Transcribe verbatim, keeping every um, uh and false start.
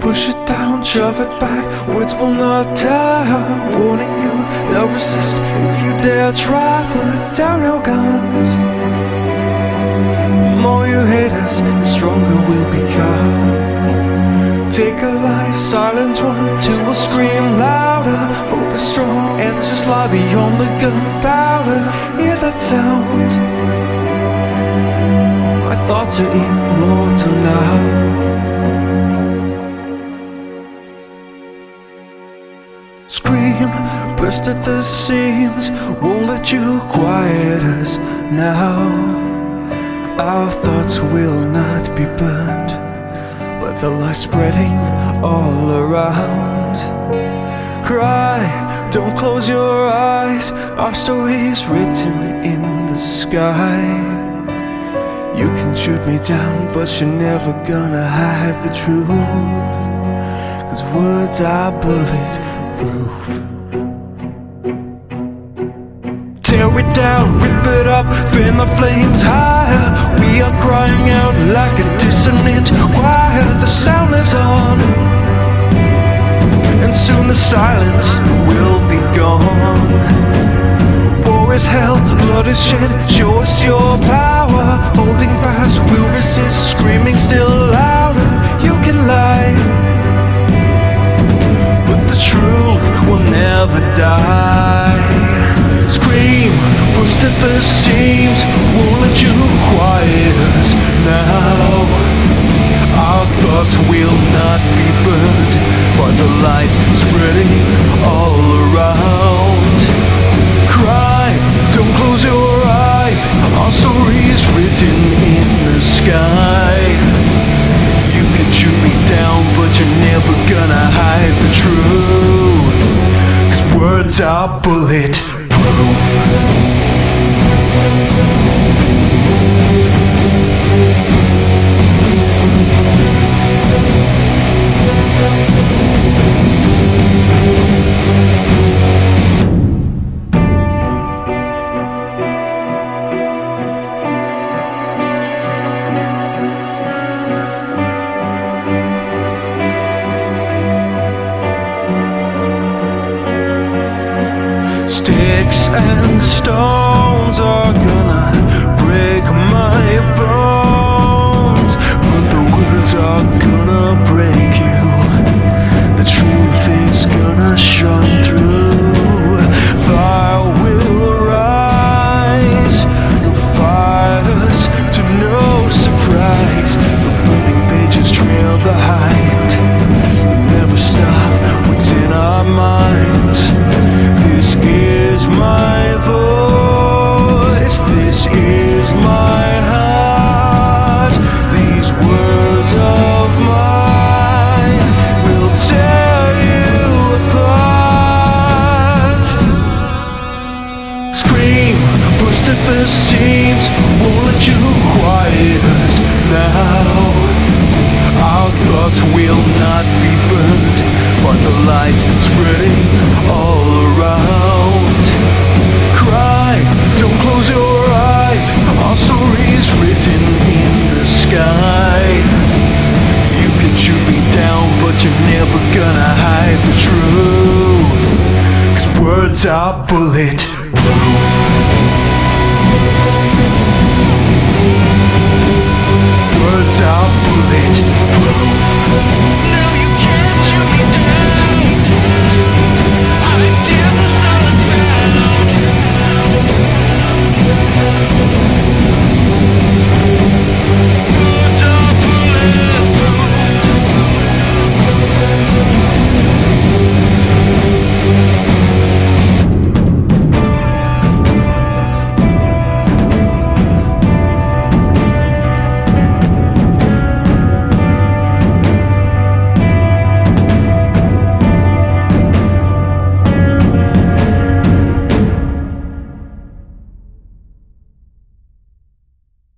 Push it down, shove it back, words will not die. I'm warning you, they'll resist if you dare try. Put down your guns. The more you hate us, the stronger we'll become. Take a life, silence one, two will scream louder. Hope is strong, answers lie beyond the gunpowder. Hear that sound? My thoughts are immortal now. Scream, burst at the seams, won't let you quiet us now. Our thoughts will not be burned, but the light spreading all around. Cry, don't close your eyes, our story's written in the sky. You can shoot me down, but you're never gonna hide the truth, 'cause words are bulletproof. Tear it down, rip it up, fan the flames higher. We are crying out like a dissonant choir. The sound lives on, and soon the silence will be gone. War is hell, blood is shed, show us your power. Holding fast, we'll resist, screaming still louder. You can lie, but the truth will never die. Scream, burst at the seams, won't let you quiet us now. Our thoughts will not be burned by the lies spreading all around. Cry, don't close your eyes, our story is written in the sky. You can shoot me down, but you're never gonna hide the truth, 'cause words are bulletproof. Sticks and stones are gonna break my bones, but the words are gonna break you. The truth is gonna shine through. Fire will arise, you'll fight us to no surprise. The burning pages trail behind. You never stop what's in our minds. This is my voice, this is my heart. These words of mine will tear you apart. Scream, burst at the seams, won't let you quiet us now. Our thoughts will not be burned by the lies spreading all around. Cry, don't close your eyes, our story is written in the sky. You can shoot me down, but you're never gonna hide the truth, 'cause words are bulletproof. Words are bulletproof.